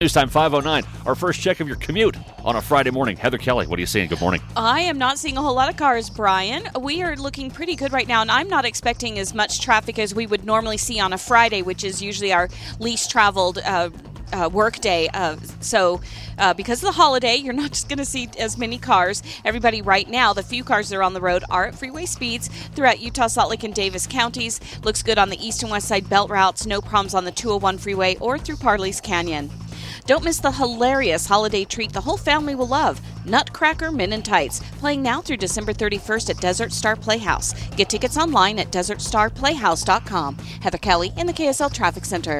News time 5:09. Our first check of your commute on a Friday morning. Heather Kelly, what are you seeing? Good morning. I am not seeing a whole lot of cars, Brian. We are looking pretty good right now, and I'm not expecting as much traffic as we would normally see on a Friday, which is usually our least traveled work day. So because of the holiday, you're not just going to see as many cars. Everybody right now, the few cars that are on the road are at freeway speeds throughout Utah, Salt Lake, and Davis counties. Looks good on the east and west side belt routes. No problems on the 201 freeway or through Parley's Canyon. Don't miss the hilarious holiday treat the whole family will love, Nutcracker Men in Tights, playing now through December 31st at Desert Star Playhouse. Get tickets online at desertstarplayhouse.com. Heather Kelly in the KSL Traffic Center.